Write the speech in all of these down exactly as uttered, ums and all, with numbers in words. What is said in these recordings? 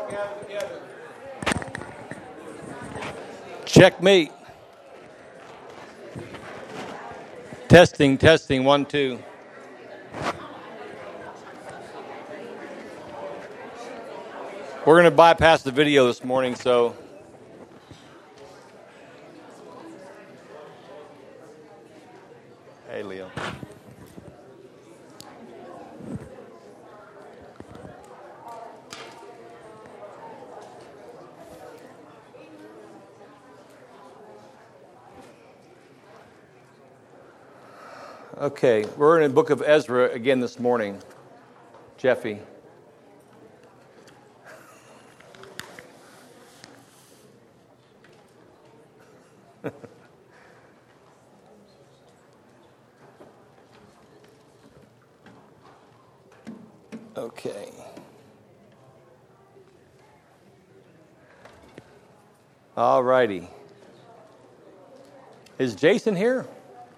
Checkmate. Testing, testing, one, two. We're going to bypass the video this morning, so. Hey, Leo. Okay, we're in the book of Ezra again this morning. Jeffy. Okay. All righty. Is Jason here?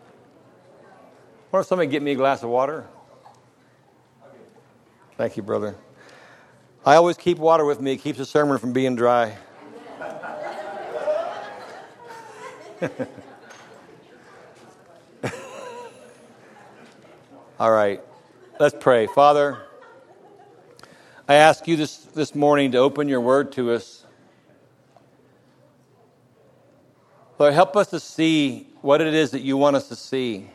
Or somebody get me a glass of water? Thank you, brother. I always keep water with me. It keeps the sermon from being dry. All right. Let's pray. Father, I ask you this, this morning to open your word to us. Lord, help us to see what it is that you want us to see.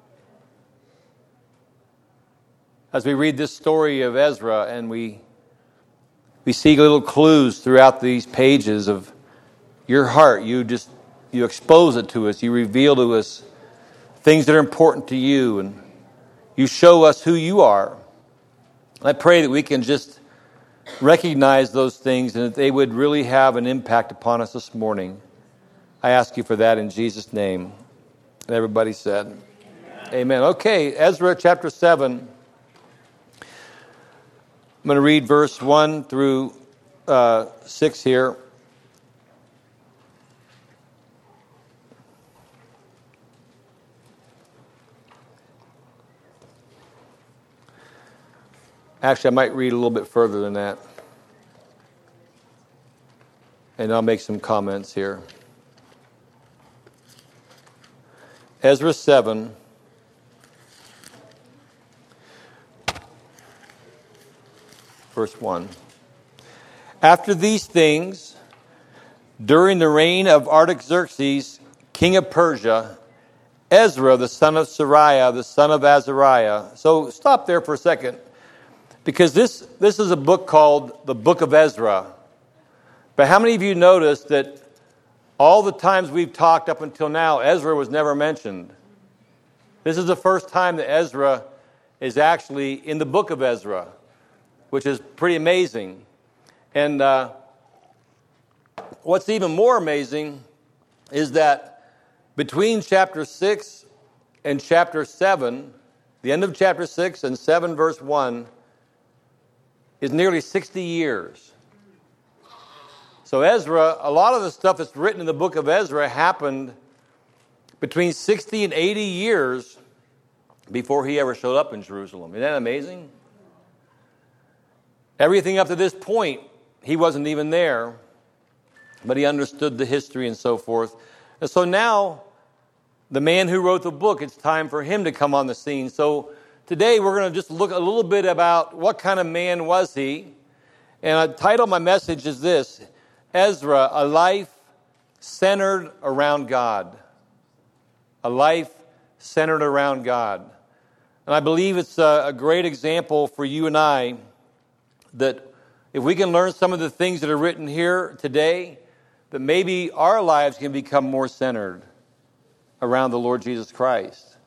As we read this story of Ezra and we we see little clues throughout these pages of your heart, you just you expose it to us, you reveal to us things that are important to you, and you show us who you are. I pray that we can just recognize those things and that they would really have an impact upon us this morning. I ask you for that in Jesus' name. And everybody said, Amen. Amen. Okay, Ezra chapter seven. I'm going to read verse one through uh, six here. Actually, I might read a little bit further than that. And I'll make some comments here. Ezra seven. Verse one. After these things, during the reign of Artaxerxes, king of Persia, Ezra, the son of Sariah, the son of Azariah. So stop there for a second, because this, this is a book called the Book of Ezra. But how many of you noticed that all the times we've talked up until now, Ezra was never mentioned? This is the first time that Ezra is actually in the book of Ezra, which is pretty amazing. And uh, what's even more amazing is that between chapter six and chapter seven, the end of chapter six and seven verse one, is nearly sixty years. So Ezra, a lot of the stuff that's written in the book of Ezra happened between sixty and eighty years before he ever showed up in Jerusalem. Isn't that amazing? Everything up to this point, he wasn't even there, but he understood the history and so forth. And so now, the man who wrote the book, it's time for him to come on the scene. So today we're going to just look a little bit about what kind of man was he. And I titled my message is this: Ezra, a life centered around God. A life centered around God. And I believe it's a, a great example for you and I, that if we can learn some of the things that are written here today, that maybe our lives can become more centered around the Lord Jesus Christ.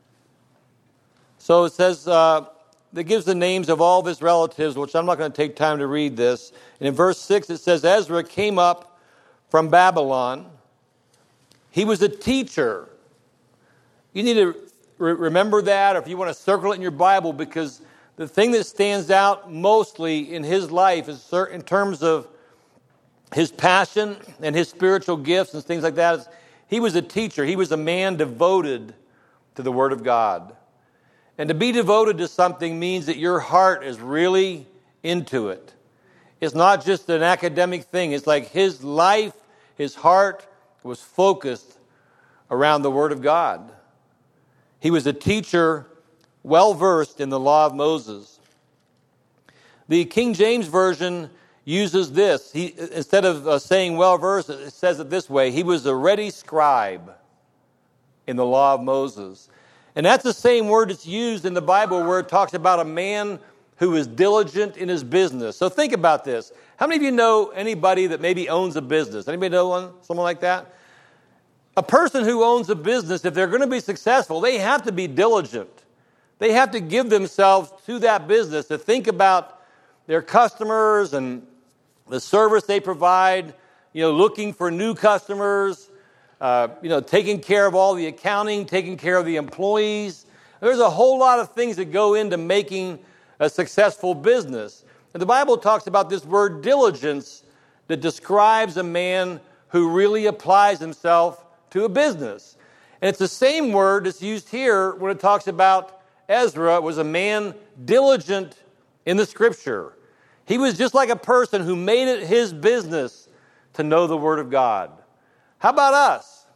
So it says, uh, it gives the names of all of his relatives, which I'm not going to take time to read this. And in verse six it says, Ezra came up from Babylon. He was a teacher. You need to re- remember that, or if you want to circle it in your Bible, because the thing that stands out mostly in his life is in terms of his passion and his spiritual gifts and things like that. He was a teacher. He was a man devoted to the Word of God. And to be devoted to something means that your heart is really into it. It's not just an academic thing. It's like his life, his heart was focused around the Word of God. He was a teacher well-versed in the law of Moses. The King James Version uses this. He, instead of uh, saying well-versed, it says it this way. He was a ready scribe in the law of Moses. And that's the same word that's used in the Bible where it talks about a man who is diligent in his business. So think about this. How many of you know anybody that maybe owns a business? Anybody know one, someone like that? A person who owns a business, if they're going to be successful, they have to be diligent. They have to give themselves to that business to think about their customers and the service they provide, you know, looking for new customers, uh, you know, taking care of all the accounting, taking care of the employees. There's a whole lot of things that go into making a successful business. And the Bible talks about this word diligence that describes a man who really applies himself to a business. And it's the same word that's used here when it talks about Ezra was a man diligent in the Scripture. He was just like a person who made it his business to know the Word of God. How about us?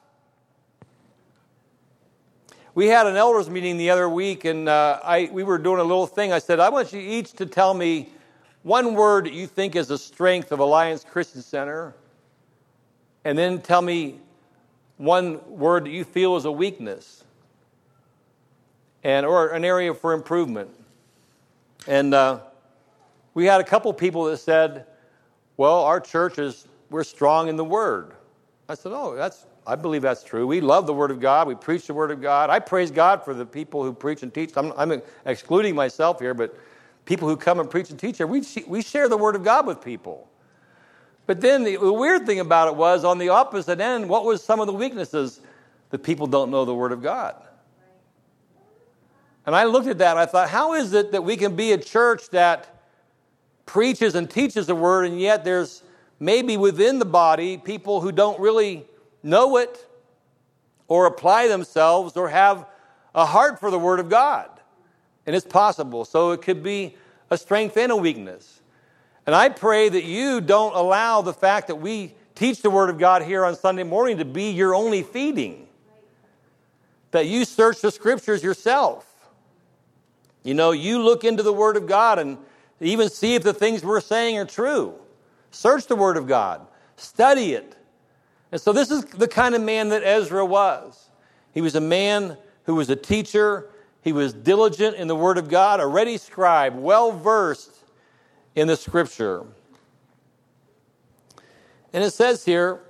We had an elders meeting the other week, and uh, I we were doing a little thing. I said, I want you each to tell me one word that you think is a strength of Alliance Christian Center, and then tell me one word that you feel is a weakness, and or an area for improvement. And uh, we had a couple people that said, well, our church is, we're strong in the Word. I said, oh, that's, I believe that's true. We love the Word of God. We preach the Word of God. I praise God for the people who preach and teach. I'm, I'm excluding myself here, but people who come and preach and teach here, we, we share the Word of God with people. But then the, the weird thing about it was, on the opposite end, what was some of the weaknesses? The people don't know the Word of God. And I looked at that and I thought, how is it that we can be a church that preaches and teaches the Word, and yet there's maybe within the body people who don't really know it or apply themselves or have a heart for the Word of God? And it's possible. So it could be a strength and a weakness. And I pray that you don't allow the fact that we teach the Word of God here on Sunday morning to be your only feeding. That you search the Scriptures yourself. You know, you look into the Word of God and even see if the things we're saying are true. Search the Word of God. Study it. And so this is the kind of man that Ezra was. He was a man who was a teacher. He was diligent in the Word of God, a ready scribe, well-versed in the Scripture. And it says here,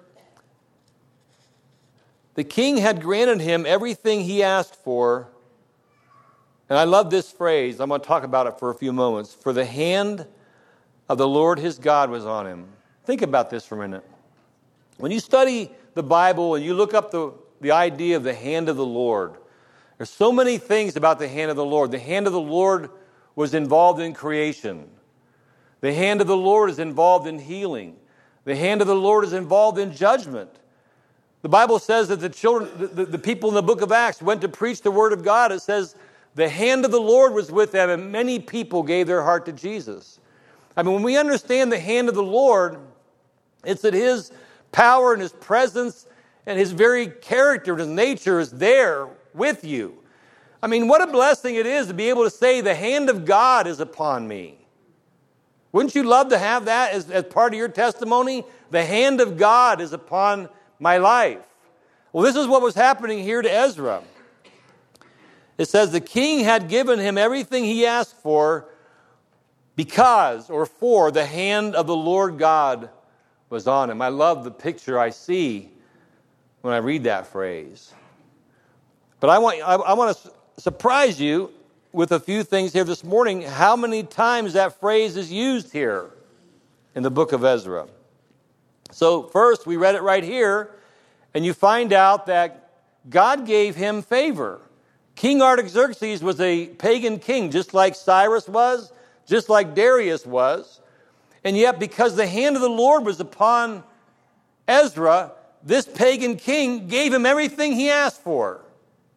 the king had granted him everything he asked for. And I love this phrase. I'm going to talk about it for a few moments. For the hand of the Lord his God was on him. Think about this for a minute. When you study the Bible and you look up the, the idea of the hand of the Lord, there's so many things about the hand of the Lord. The hand of the Lord was involved in creation. The hand of the Lord is involved in healing. The hand of the Lord is involved in judgment. The Bible says that the children, the, the, the people in the book of Acts went to preach the Word of God. It says the hand of the Lord was with them, and many people gave their heart to Jesus. I mean, when we understand the hand of the Lord, it's that His power and His presence and His very character and His nature is there with you. I mean, what a blessing it is to be able to say, the hand of God is upon me. Wouldn't you love to have that as, as part of your testimony? The hand of God is upon my life. Well, this is what was happening here to Ezra. It says the king had given him everything he asked for because, or for, the hand of the Lord God was on him. I love the picture I see when I read that phrase. But I want, I, I want to surprise you with a few things here this morning, how many times that phrase is used here in the book of Ezra. So first, we read it right here, and you find out that God gave him favor. King Artaxerxes was a pagan king, just like Cyrus was, just like Darius was. And yet, because the hand of the Lord was upon Ezra, this pagan king gave him everything he asked for.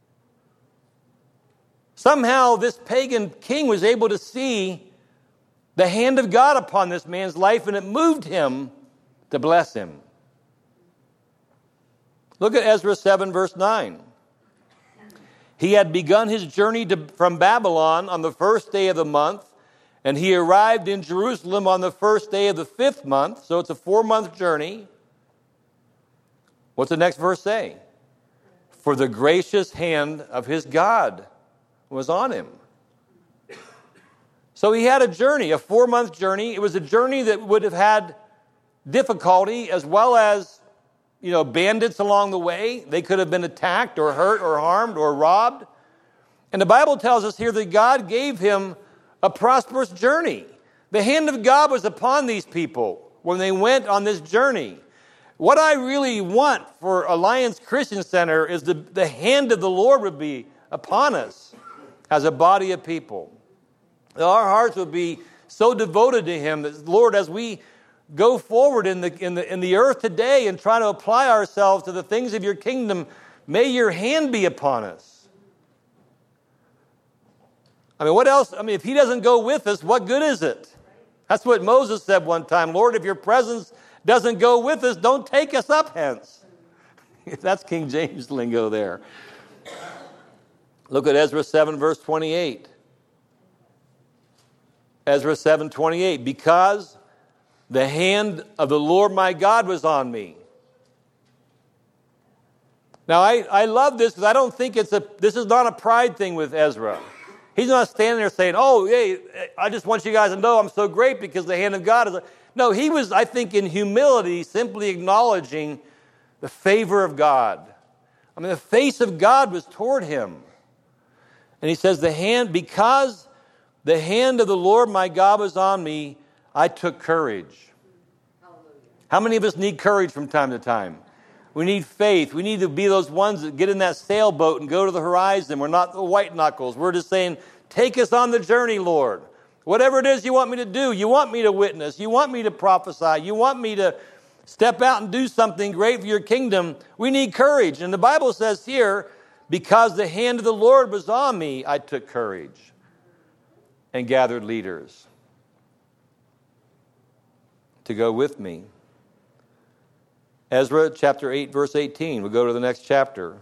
Somehow, this pagan king was able to see the hand of God upon this man's life, and it moved him to bless him. Look at Ezra seven, verse nine. He had begun his journey to, from Babylon on the first day of the month, and he arrived in Jerusalem on the first day of the fifth month, so it's a four-month journey. What's the next verse say? For the gracious hand of his God was on him. So he had a journey, a four-month journey. It was a journey that would have had difficulty as well as, you know, bandits along the way. They could have been attacked or hurt or harmed or robbed. And the Bible tells us here that God gave him a prosperous journey. The hand of God was upon these people when they went on this journey. What I really want for Alliance Christian Center is the, the hand of the Lord would be upon us as a body of people. That our hearts would be so devoted to him that, Lord, as we go forward in the, in the, in the earth today and try to apply ourselves to the things of your kingdom, may your hand be upon us. I mean, what else? I mean, if he doesn't go with us, what good is it? That's what Moses said one time. Lord, if your presence doesn't go with us, don't take us up hence. That's King James lingo there. Look at Ezra seven, verse twenty-eight. Ezra seven, twenty-eight. Because the hand of the Lord my God was on me. Now, I, I love this because I don't think it's a, this is not a pride thing with Ezra. He's not standing there saying, oh, hey, I just want you guys to know I'm so great because the hand of God is... No, he was, I think, in humility, simply acknowledging the favor of God. I mean, the face of God was toward him. And he says, the hand, because the hand of the Lord my God was on me, I took courage. Hallelujah. How many of us need courage from time to time? We need faith. We need to be those ones that get in that sailboat and go to the horizon. We're not the white knuckles. We're just saying, take us on the journey, Lord. Whatever it is you want me to do, you want me to witness, you want me to prophesy, you want me to step out and do something great for your kingdom, we need courage. And the Bible says here, because the hand of the Lord was on me, I took courage and gathered leaders to go with me. Ezra chapter eight, verse eighteen. We'll go to the next chapter.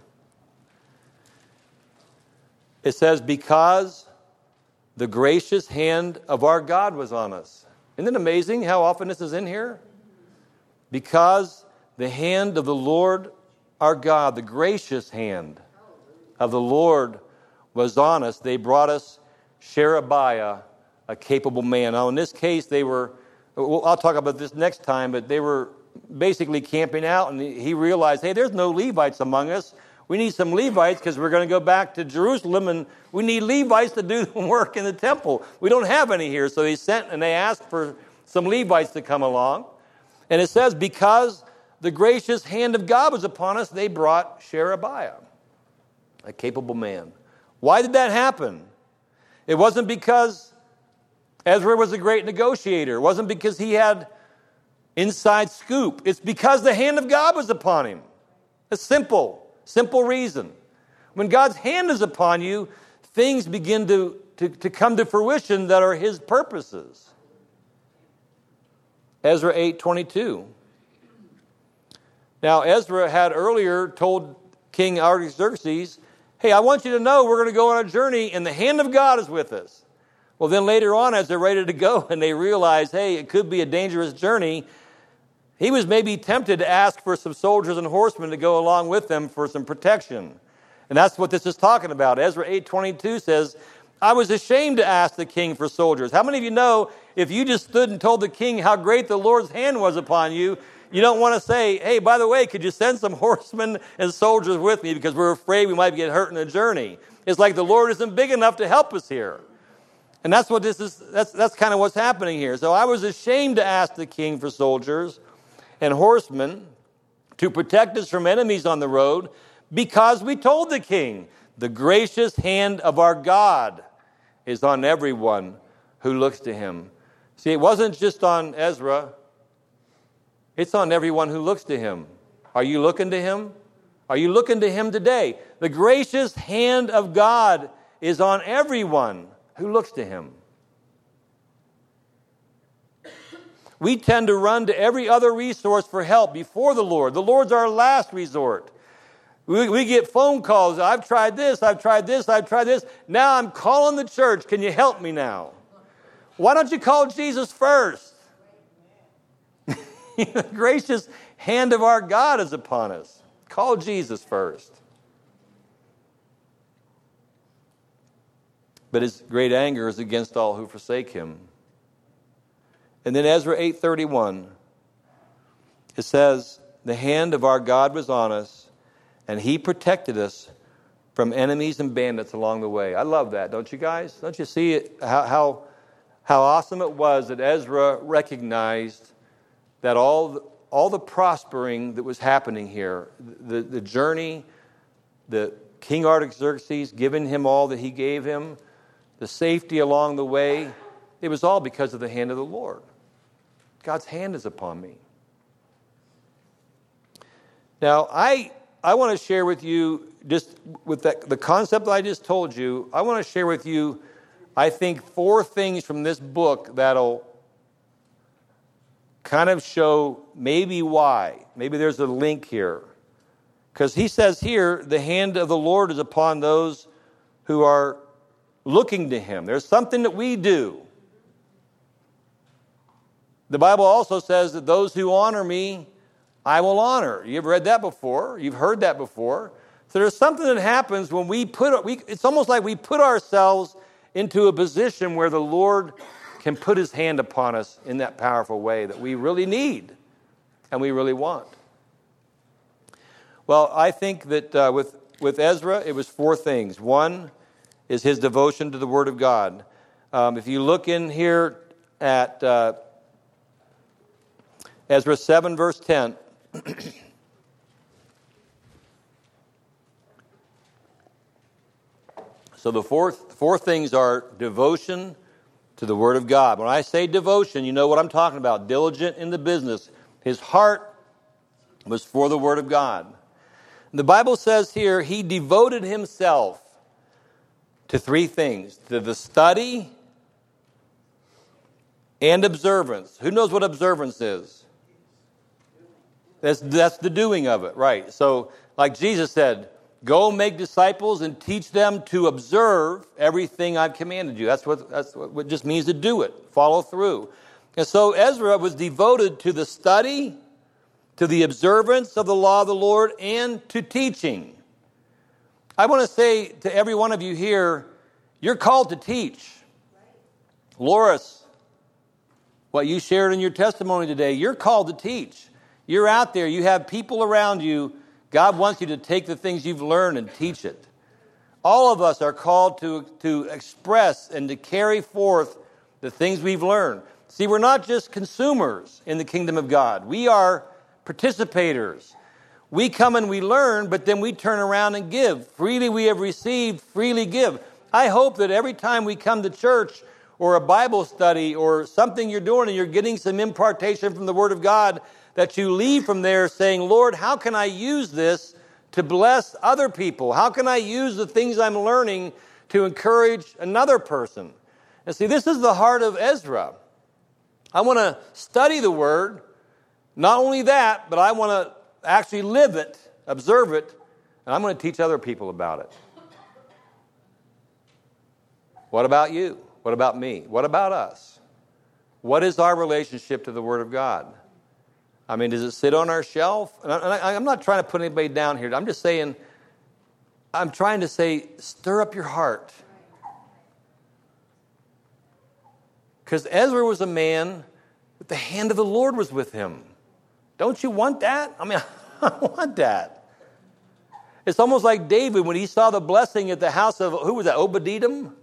It says, because the gracious hand of our God was on us. Isn't it amazing how often this is in here? Because the hand of the Lord our God, the gracious hand of the Lord was on us, they brought us Sherebiah, a capable man. Now, in this case, they were, well, I'll talk about this next time, but they were basically camping out, and he realized, hey, there's no Levites among us. We need some Levites because we're going to go back to Jerusalem, and we need Levites to do the work in the temple. We don't have any here. So he sent and they asked for some Levites to come along. And it says, because the gracious hand of God was upon us, they brought Sherebiah, a capable man. Why did that happen? It wasn't because Ezra was a great negotiator. It wasn't because he had inside scoop. It's because the hand of God was upon him. It's simple. Simple reason. When God's hand is upon you, things begin to, to, to come to fruition that are his purposes. Ezra eight twenty-two. Now, Ezra had earlier told King Artaxerxes, hey, I want you to know we're going to go on a journey and the hand of God is with us. Well, then later on, as they're ready to go and they realize, hey, it could be a dangerous journey, he was maybe tempted to ask for some soldiers and horsemen to go along with them for some protection. And that's what this is talking about. Ezra eight twenty-two says, I was ashamed to ask the king for soldiers. How many of you know if you just stood and told the king how great the Lord's hand was upon you, you don't want to say, hey, by the way, could you send some horsemen and soldiers with me because we're afraid we might get hurt in the journey. It's like the Lord isn't big enough to help us here. And that's what this is. That's, that's kind of what's happening here. So I was ashamed to ask the king for soldiers and horsemen to protect us from enemies on the road, because we told the king, the gracious hand of our God is on everyone who looks to him. See, it wasn't just on Ezra. It's on everyone who looks to him. Are you looking to him? Are you looking to him today? The gracious hand of God is on everyone who looks to him. we tend to run to every other resource for help before the Lord. The Lord's our last resort. We, we get phone calls. I've tried this, I've tried this, I've tried this. Now I'm calling the church. Can you help me now? Why don't you call Jesus first? The gracious hand of our God is upon us. Call Jesus first. But his great anger is against all who forsake him. And then Ezra eight thirty-one, it says, the hand of our God was on us, and he protected us from enemies and bandits along the way. I love that, don't you guys? Don't you see it, how, how, how awesome it was that Ezra recognized that all the, all the prospering that was happening here, the, the journey, the King Artaxerxes giving him all that he gave him, the safety along the way, it was all because of the hand of the Lord. God's hand is upon me. Now, I I want to share with you, just with that, the concept that I just told you, I want to share with you, I think, four things from this book that'll kind of show maybe why. Maybe there's a link here. Because he says here, the hand of the Lord is upon those who are looking to him. There's something that we do. The Bible also says that those who honor me, I will honor. You've read that before. You've heard that before. So there's something that happens when we put, we, it's almost like we put ourselves into a position where the Lord can put his hand upon us in that powerful way that we really need and we really want. Well, I think that uh, with, with Ezra, it was four things. One is his devotion to the Word of God. Um, if you look in here at uh, Ezra seven, verse ten, so the four, four things are devotion to the Word of God. When I say devotion, you know what I'm talking about. Diligent in the business. His heart was for the Word of God. The Bible says here, he devoted himself to three things. To the study and observance. Who knows what observance is? That's, that's the doing of it, right. So, like Jesus said, go make disciples and teach them to observe everything I've commanded you. That's what, that's what it just means to do it, follow through. And so Ezra was devoted to the study, to the observance of the law of the Lord, and to teaching. I want to say to every one of you here, you're called to teach. Loris, what you shared in your testimony today, you're called to teach. You're out there, you have people around you. God wants you to take the things you've learned and teach it. All of us are called to, to express and to carry forth the things we've learned. See, we're not just consumers in the kingdom of God. We are participators. We come and we learn, but then we turn around and give. Freely we have received, freely give. I hope that every time we come to church or a Bible study or something you're doing and you're getting some impartation from the Word of God, that you leave from there saying, Lord, how can I use this to bless other people? How can I use the things I'm learning to encourage another person? And see, this is the heart of Ezra. I want to study the Word. Not only that, but I want to actually live it, observe it, and I'm going to teach other people about it. What about you? What about me? What about us? What is our relationship to the Word of God? I mean, does it sit on our shelf? And I, I'm not trying to put anybody down here. I'm just saying, I'm trying to say, stir up your heart. Because Ezra was a man that the hand of the Lord was with him. Don't you want that? I mean, I want that. It's almost like David when he saw the blessing at the house of, who was that, Obed-Edom?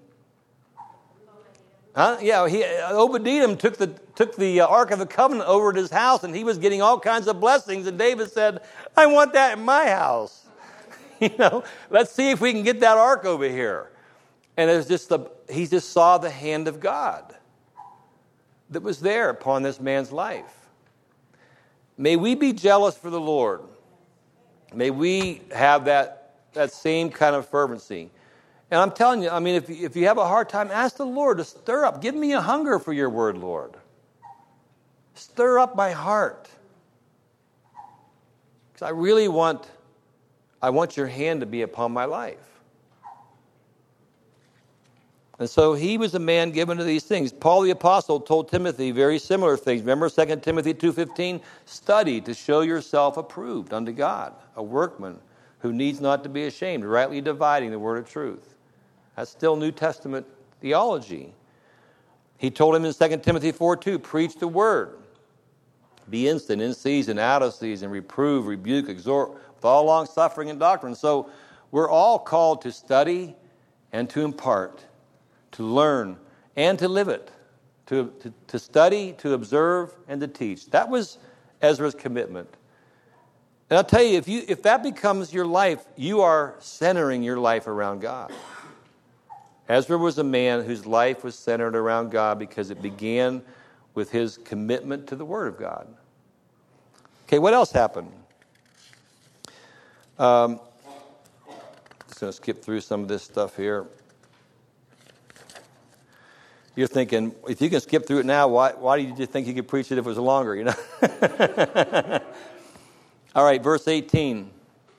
Huh? Yeah, he, Obed-Edom took the took the uh, Ark of the Covenant over to his house, and he was getting all kinds of blessings. And David said, "I want that in my house." You know, let's see if we can get that Ark over here. And it was just the he just saw the hand of God that was there upon this man's life. May we be jealous for the Lord. May we have that that same kind of fervency. And I'm telling you, I mean, if, if you have a hard time, ask the Lord to stir up. Give me a hunger for your word, Lord. Stir up my heart. Because I really want, I want your hand to be upon my life. And so he was a man given to these things. Paul the Apostle told Timothy very similar things. Remember Second Timothy two fifteen? Study to show yourself approved unto God, a workman who needs not to be ashamed, rightly dividing the word of truth. That's still New Testament theology. He told him in Second Timothy four two, preach the word. Be instant, in season, out of season, reprove, rebuke, exhort, with all long suffering and doctrine. So we're all called to study and to impart, to learn and to live it, to, to, to study, to observe, and to teach. That was Ezra's commitment. And I'll tell you, if you if that becomes your life, you are centering your life around God. Ezra was a man whose life was centered around God because it began with his commitment to the Word of God. Okay, what else happened? Um, just going to skip through some of this stuff here. You're thinking, if you can skip through it now, why why did you think you could preach it if it was longer? You know. All right, verse eighteen.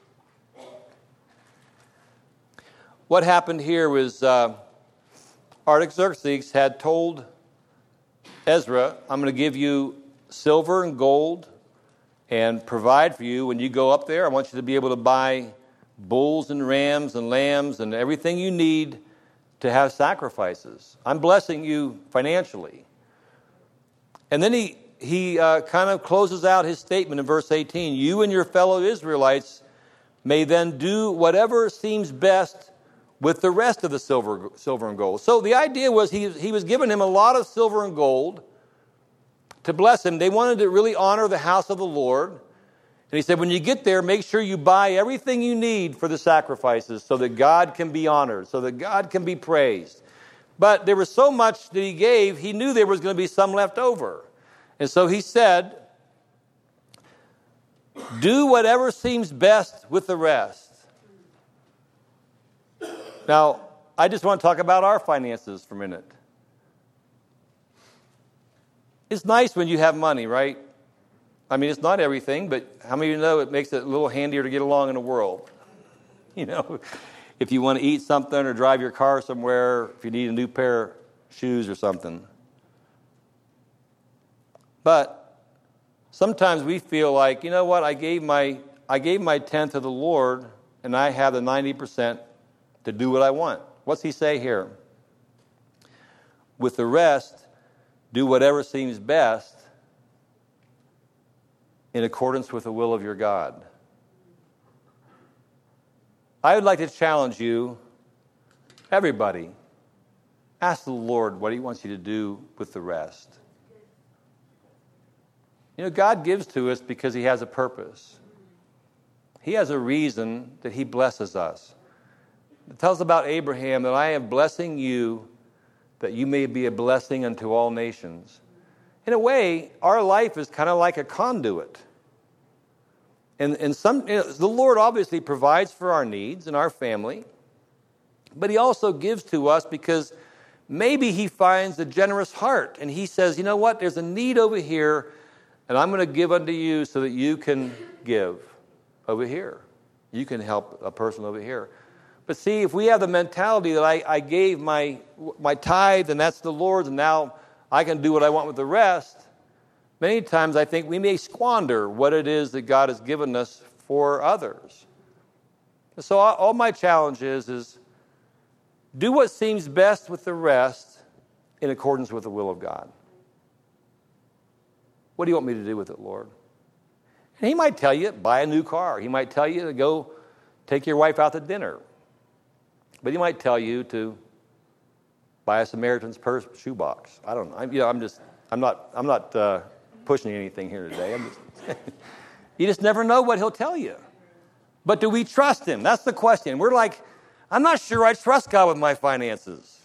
What happened here was uh, Artaxerxes had told Ezra, I'm going to give you silver and gold and provide for you when you go up there. I want you to be able to buy bulls and rams and lambs and everything you need to have sacrifices. I'm blessing you financially. And then he, he uh, kind of closes out his statement in verse eighteen. You and your fellow Israelites may then do whatever seems best with the rest of the silver, silver and gold. So the idea was he, he was giving him a lot of silver and gold to bless him. They wanted to really honor the house of the Lord. And he said, when you get there, make sure you buy everything you need for the sacrifices so that God can be honored, so that God can be praised. But there was so much that he gave, he knew there was going to be some left over. And so he said, do whatever seems best with the rest. Now, I just want to talk about our finances for a minute. It's nice when you have money, right? I mean, it's not everything, but how many of you know it makes it a little handier to get along in the world? You know, if you want to eat something or drive your car somewhere, if you need a new pair of shoes or something. But sometimes we feel like, you know what, I gave my I gave my tenth to the Lord, and I have the ninety percent to do what I want. What's he say here? With the rest, do whatever seems best in accordance with the will of your God. I would like to challenge you, everybody, ask the Lord what he wants you to do with the rest. You know, God gives to us because he has a purpose. He has a reason that he blesses us. It tells about Abraham that I am blessing you that you may be a blessing unto all nations. In a way, our life is kind of like a conduit. And, and some, you know, the Lord obviously provides for our needs and our family, but he also gives to us because maybe he finds a generous heart and he says, you know what, there's a need over here and I'm going to give unto you so that you can give over here. You can help a person over here. But see, if we have the mentality that I, I gave my my tithe and that's the Lord's and now I can do what I want with the rest, many times I think we may squander what it is that God has given us for others. So all my challenge is, is do what seems best with the rest in accordance with the will of God. What do you want me to do with it, Lord? And he might tell you, buy a new car. He might tell you to go take your wife out to dinner. But he might tell you to buy a Samaritan's Purse shoebox. I don't know. I'm, you know, I'm just, I'm not, I'm not uh, pushing anything here today. I'm just, you just never know what he'll tell you. But do we trust him? That's the question. We're like, I'm not sure I trust God with my finances.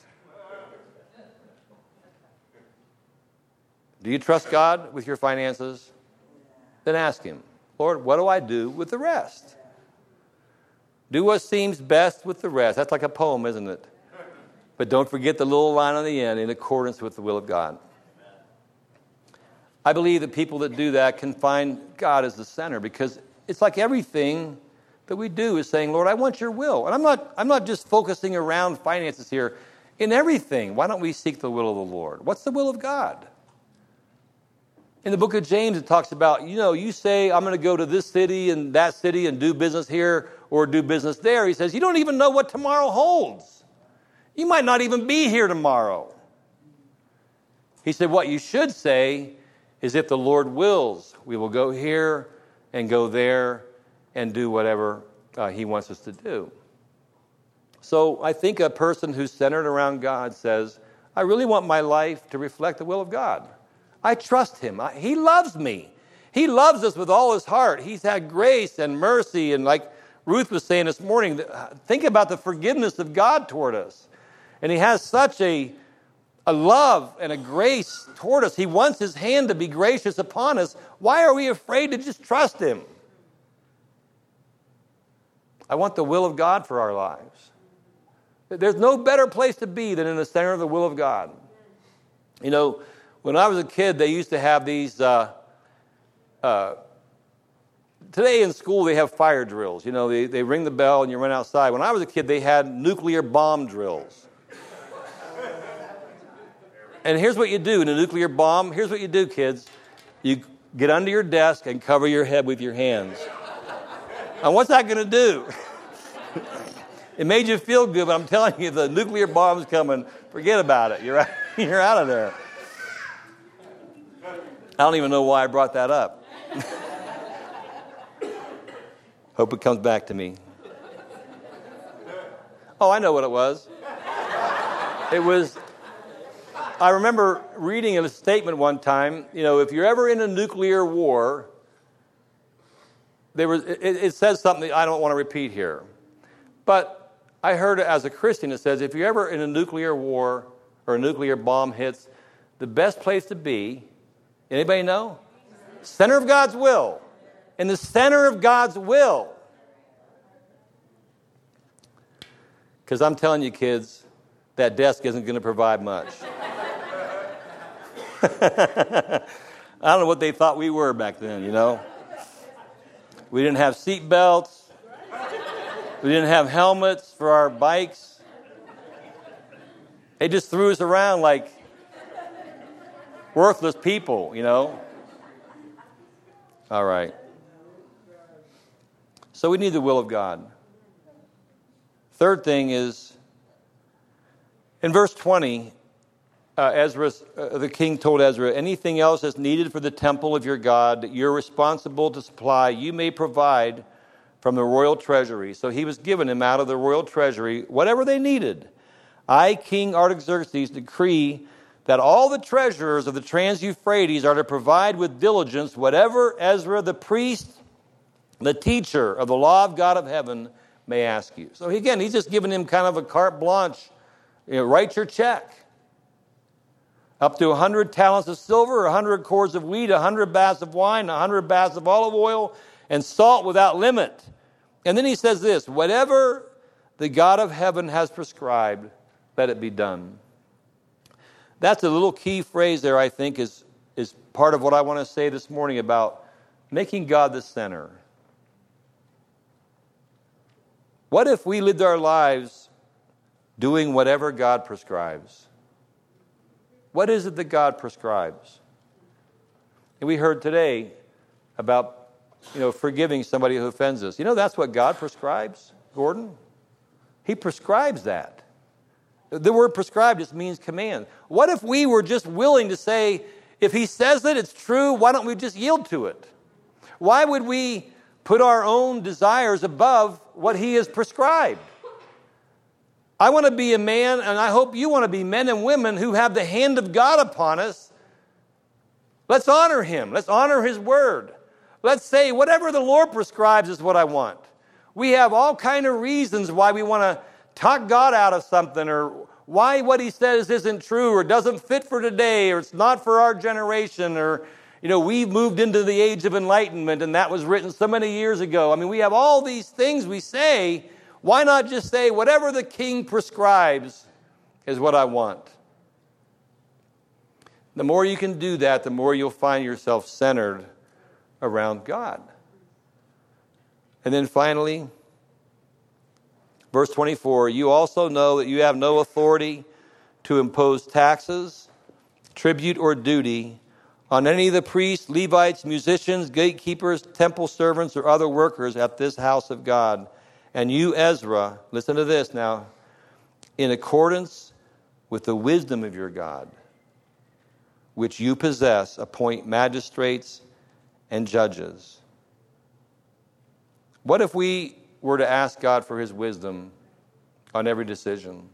Do you trust God with your finances? Then ask him, Lord, what do I do with the rest? Do what seems best with the rest. That's like a poem, isn't it? But don't forget the little line on the end, in accordance with the will of God. I believe that people that do that can find God as the center, because it's like everything that we do is saying, Lord, I want your will. And I'm not, I'm not just focusing around finances here. In everything, why don't we seek the will of the Lord? What's the will of God? In the book of James, it talks about, you know, you say, I'm going to go to this city and that city and do business here or do business there. He says, you don't even know what tomorrow holds. You might not even be here tomorrow. He said, what you should say is, if the Lord wills, we will go here and go there and do whatever uh, he wants us to do. So I think a person who's centered around God says, I really want my life to reflect the will of God. I trust him. I, he loves me. He loves us with all his heart. He's had grace and mercy. And like Ruth was saying this morning, think about the forgiveness of God toward us. And he has such a, a love and a grace toward us. He wants his hand to be gracious upon us. Why are we afraid to just trust him? I want the will of God for our lives. There's no better place to be than in the center of the will of God. You know, when I was a kid, they used to have these, uh, uh, today in school they have fire drills. You know, they, they ring the bell and you run outside. When I was a kid, they had nuclear bomb drills. And here's what you do in a nuclear bomb. Here's what you do, kids. You get under your desk and cover your head with your hands. And what's that going to do? It made you feel good, but I'm telling you, the nuclear bomb's coming. Forget about it. You're out, you're out of there. I don't even know why I brought that up. Hope it comes back to me. Oh, I know what it was. It was, I remember reading a statement one time, you know, if you're ever in a nuclear war, there was, it, it says something I don't want to repeat here. But I heard it as a Christian, it says, if you're ever in a nuclear war or a nuclear bomb hits, the best place to be, anybody know? Center of God's will. In the center of God's will. Because I'm telling you, kids, that desk isn't going to provide much. I don't know what they thought we were back then, you know. We didn't have seat belts. We didn't have helmets for our bikes. They just threw us around like worthless people, you know. All right. So we need the will of God. Third thing is, in verse twenty, uh, Ezra, uh, the king told Ezra, anything else that's needed for the temple of your God that you're responsible to supply, you may provide from the royal treasury. So he was giving him out of the royal treasury whatever they needed. I, King Artaxerxes, decree that all the treasurers of the Trans-Euphrates are to provide with diligence whatever Ezra the priest, the teacher of the law of God of heaven, may ask you. So again, he's just giving him kind of a carte blanche. You know, write your check. Up to one hundred talents of silver, one hundred cores of wheat, one hundred baths of wine, one hundred baths of olive oil, and salt without limit. And then he says this, whatever the God of heaven has prescribed, let it be done. That's a little key phrase there, I think, is, is part of what I want to say this morning about making God the center. What if we lived our lives doing whatever God prescribes? What is it that God prescribes? And we heard today about, you know, forgiving somebody who offends us. You know, that's what God prescribes, Gordon. He prescribes that. The word prescribe just means command. What if we were just willing to say, if he says it, it's true, why don't we just yield to it? Why would we put our own desires above what he has prescribed? I want to be a man, and I hope you want to be men and women who have the hand of God upon us. Let's honor him. Let's honor his word. Let's say whatever the Lord prescribes is what I want. We have all kind of reasons why we want to talk God out of something, or why what he says isn't true, or doesn't fit for today, or it's not for our generation, or, you know, we've moved into the age of enlightenment and that was written so many years ago. I mean, we have all these things we say. Why not just say whatever the king prescribes is what I want? The more you can do that, the more you'll find yourself centered around God. And then finally, verse twenty-four, you also know that you have no authority to impose taxes, tribute, or duty on any of the priests, Levites, musicians, gatekeepers, temple servants, or other workers at this house of God. And you, Ezra, listen to this now, in accordance with the wisdom of your God, which you possess, appoint magistrates and judges. What if we were to ask God for his wisdom on every decision?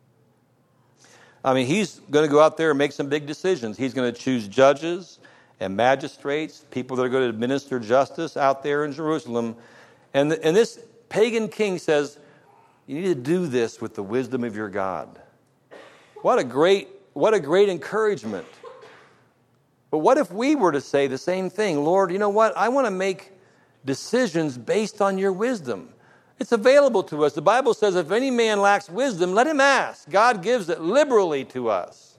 I mean, he's going to go out there and make some big decisions. He's going to choose judges and magistrates, people that are going to administer justice out there in Jerusalem. And, and this pagan king says, you need to do this with the wisdom of your God. What a great, what a great encouragement. But what if we were to say the same thing? Lord, you know what? I want to make decisions based on your wisdom. It's available to us. The Bible says, if any man lacks wisdom, let him ask. God gives it liberally to us.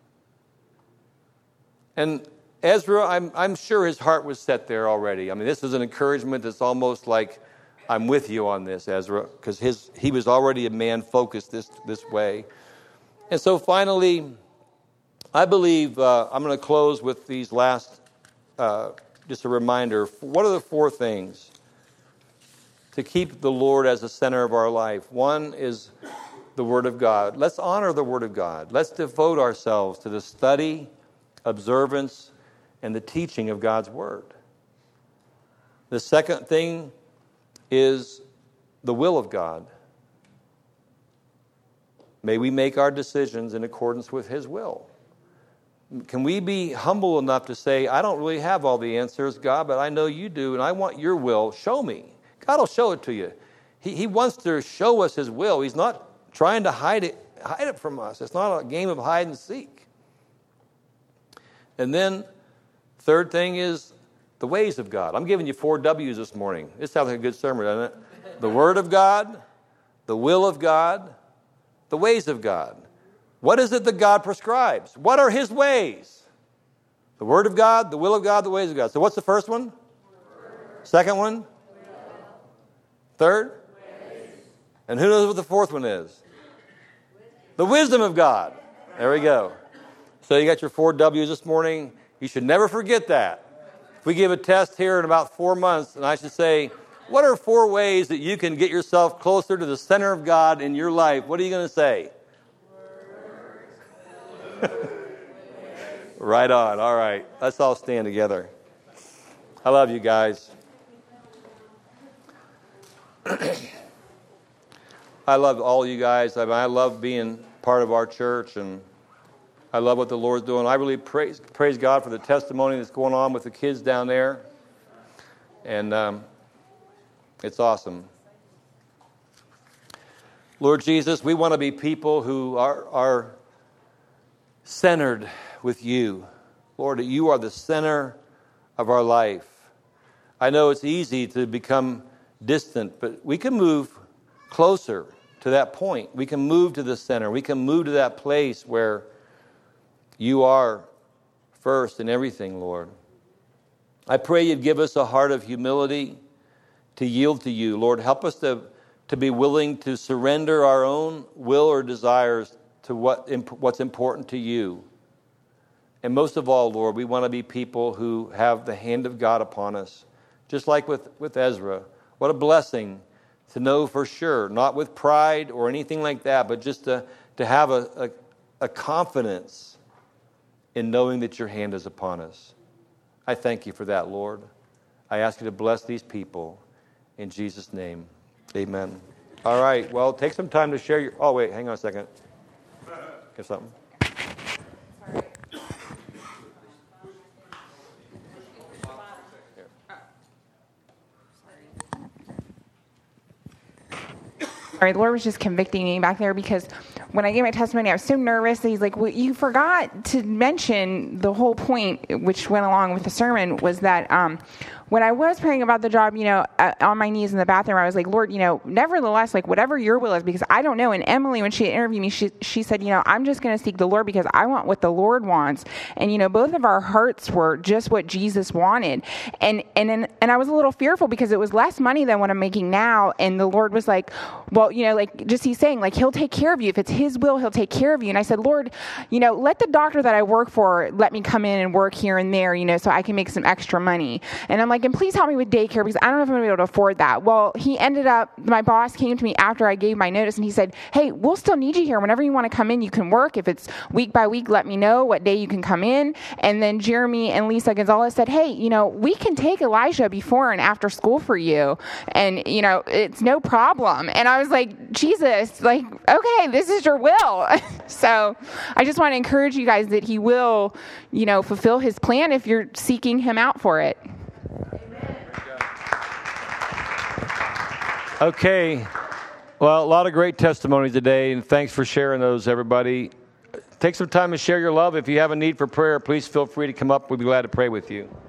And Ezra, I'm, I'm sure his heart was set there already. I mean, this is an encouragement that's almost like, I'm with you on this, Ezra, because his he was already a man focused this, this way. And so finally, I believe uh, I'm going to close with these last, uh, just a reminder. What are the four things to keep the Lord as the center of our life? One is the Word of God. Let's honor the Word of God. Let's devote ourselves to the study, observance, and the teaching of God's Word. The second thing is the will of God. May we make our decisions in accordance with his will. Can we be humble enough to say, I don't really have all the answers, God, but I know you do, and I want your will. Show me. God will show it to you. He, he wants to show us his will. He's not trying to hide it, hide it from us. It's not a game of hide and seek. And then, third thing is the ways of God. I'm giving you four W's this morning. This sounds like a good sermon, doesn't it? The Word of God, the will of God, the ways of God. What is it that God prescribes? What are his ways? The Word of God, the will of God, the ways of God. So what's the first one? Word. Second one? Will. Third? Ways. And who knows what the fourth one is? The wisdom of God. There we go. So you got your four W's this morning. You should never forget that. If we give a test here in about four months, and I should say, what are four ways that you can get yourself closer to the center of God in your life? What are you going to say? Right on. All right. Let's all stand together. I love you guys. I love all you guys. I mean, I love being part of our church, and I love what the Lord's doing. I really praise praise God for the testimony that's going on with the kids down there. And um, it's awesome. Lord Jesus, we want to be people who are, are centered with you. Lord, that you are the center of our life. I know it's easy to become distant, but we can move closer to that point. We can move to the center. We can move to that place where you are first in everything, Lord. I pray you'd give us a heart of humility to yield to you. Lord, help us to, to be willing to surrender our own will or desires to what what's important to you. And most of all, Lord, we want to be people who have the hand of God upon us. Just like with, with Ezra. What a blessing to know for sure, not with pride or anything like that, but just to, to have a, a, a confidence in knowing that your hand is upon us. I thank you for that, Lord. I ask you to bless these people. In Jesus' name, amen. All right, well, take some time to share your... Oh, wait, hang on a second. Get something. Sorry, the Lord was just convicting me back there because when I gave my testimony, I was so nervous. He's like, well, you forgot to mention the whole point, which went along with the sermon, was that um, when I was praying about the job, you know, uh, on my knees in the bathroom, I was like, Lord, you know, nevertheless, like whatever your will is, because I don't know. And Emily, when she interviewed me, she she said, you know, I'm just going to seek the Lord because I want what the Lord wants. And, you know, both of our hearts were just what Jesus wanted. And and and, and I was a little fearful because it was less money than what I'm making now. And the Lord was like, well, you know, like just he's saying, like, he'll take care of you. If it's his will, he'll take care of you. And I said, Lord, you know, let the doctor that I work for let me come in and work here and there, you know, so I can make some extra money. And I'm like, and please help me with daycare because I don't know if I'm going to be able to afford that. Well, he ended up, my boss came to me after I gave my notice and he said, hey, we'll still need you here. Whenever you want to come in, you can work. If it's week by week, let me know what day you can come in. And then Jeremy and Lisa Gonzalez said, hey, you know, we can take Elijah before and after school for you. And, you know, it's no problem. And I was like, Jesus, like, okay, this is your will. So I just want to encourage you guys that he will, you know, fulfill his plan if you're seeking him out for it. Okay. Well, a lot of great testimonies today, and thanks for sharing those, everybody. Take some time to share your love. If you have a need for prayer, please feel free to come up. We'd be glad to pray with you.